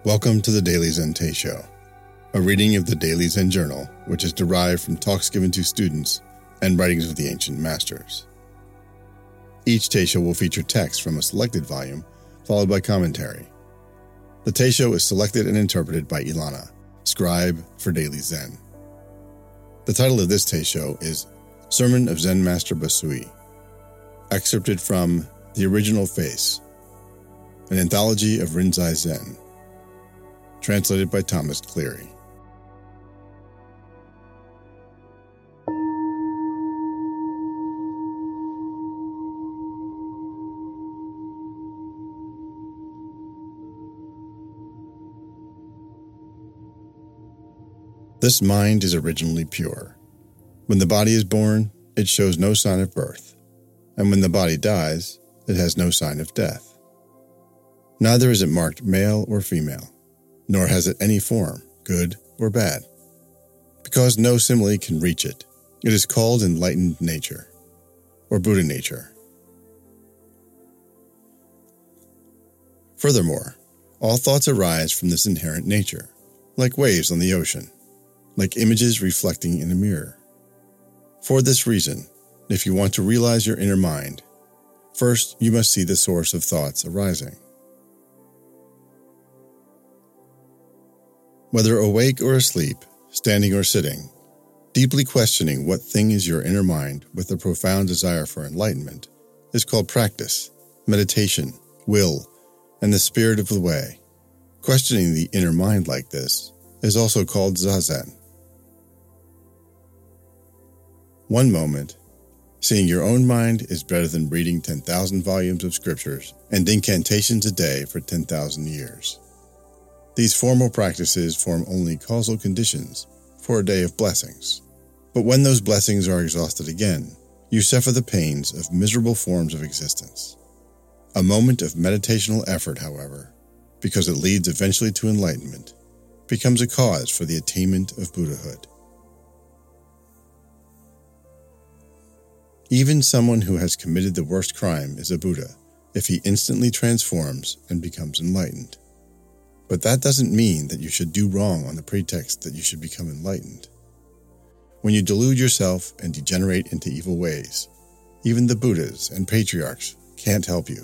Welcome to the Daily Zen Teisho, a reading of the Daily Zen Journal, which is derived from talks given to students and writings of the ancient masters. Each Teisho will feature text from a selected volume, followed by commentary. The Teisho is selected and interpreted by Ilana, scribe for Daily Zen. The title of this Teisho is Sermon of Zen Master Basui, excerpted from The Original Face, an anthology of Rinzai Zen, translated by Thomas Cleary. This mind is originally pure. When the body is born, it shows no sign of birth, and when the body dies, it has no sign of death. Neither is it marked male or female, nor has it any form, good or bad. Because no simile can reach it, it is called enlightened nature, or Buddha nature. Furthermore, all thoughts arise from this inherent nature, like waves on the ocean, like images reflecting in a mirror. For this reason, if you want to realize your inner mind, first you must see the source of thoughts arising. Whether awake or asleep, standing or sitting, deeply questioning what thing is your inner mind with a profound desire for enlightenment is called practice, meditation, will, and the spirit of the way. Questioning the inner mind like this is also called zazen. One moment, seeing your own mind is better than reading 10,000 volumes of scriptures and incantations a day for 10,000 years. These formal practices form only causal conditions for a day of blessings. But when those blessings are exhausted again, you suffer the pains of miserable forms of existence. A moment of meditational effort, however, because it leads eventually to enlightenment, becomes a cause for the attainment of Buddhahood. Even someone who has committed the worst crime is a Buddha if he instantly transforms and becomes enlightened. But that doesn't mean that you should do wrong on the pretext that you should become enlightened. When you delude yourself and degenerate into evil ways, even the Buddhas and patriarchs can't help you.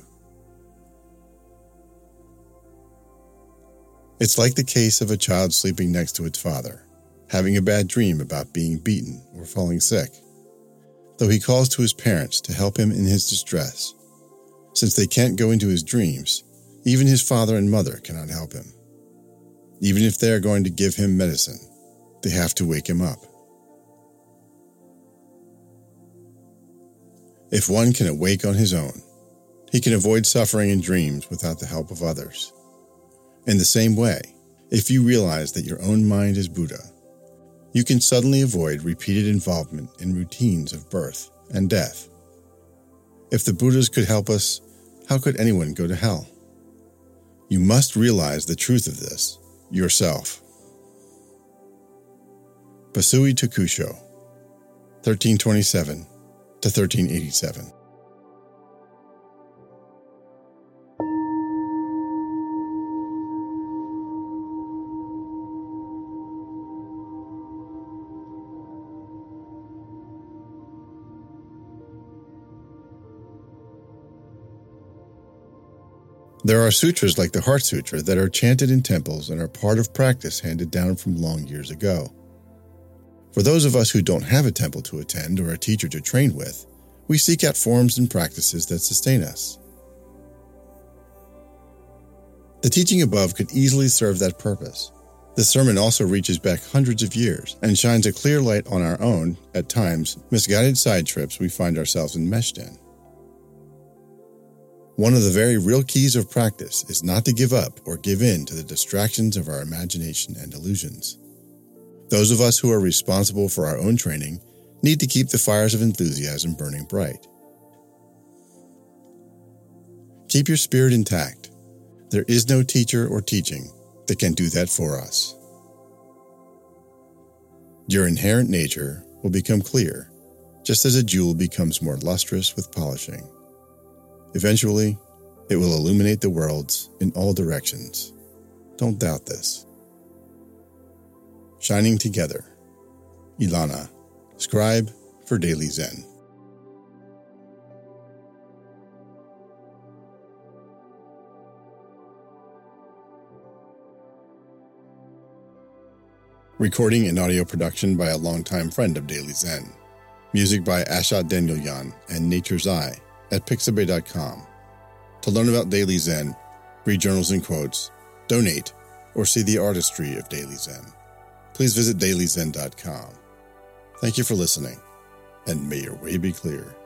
It's like the case of a child sleeping next to its father, having a bad dream about being beaten or falling sick. Though he calls to his parents to help him in his distress, since they can't go into his dreams, even his father and mother cannot help him. Even if they are going to give him medicine, they have to wake him up. If one can awake on his own, he can avoid suffering in dreams without the help of others. In the same way, if you realize that your own mind is Buddha, you can suddenly avoid repeated involvement in routines of birth and death. If the Buddhas could help us, how could anyone go to hell? You must realize the truth of this yourself. Basui Tokusho, 1327 to 1387. There are sutras like the Heart Sutra that are chanted in temples and are part of practice handed down from long years ago. For those of us who don't have a temple to attend or a teacher to train with, we seek out forms and practices that sustain us. The teaching above could easily serve that purpose. The sermon also reaches back hundreds of years and shines a clear light on our own, at times, misguided side trips we find ourselves enmeshed in. One of the very real keys of practice is not to give up or give in to the distractions of our imagination and illusions. Those of us who are responsible for our own training need to keep the fires of enthusiasm burning bright. Keep your spirit intact. There is no teacher or teaching that can do that for us. Your inherent nature will become clear, just as a jewel becomes more lustrous with polishing. Eventually, it will illuminate the worlds in all directions. Don't doubt this. Shining Together. Ilana, Scribe for Daily Zen. Recording and audio production by a longtime friend of Daily Zen. Music by Ashat Danielyan and Nature's Eye at Pixabay.com. To learn about Daily Zen, read journals and quotes, donate, or see the artistry of Daily Zen, please visit dailyzen.com. Thank you for listening, and may your way be clear.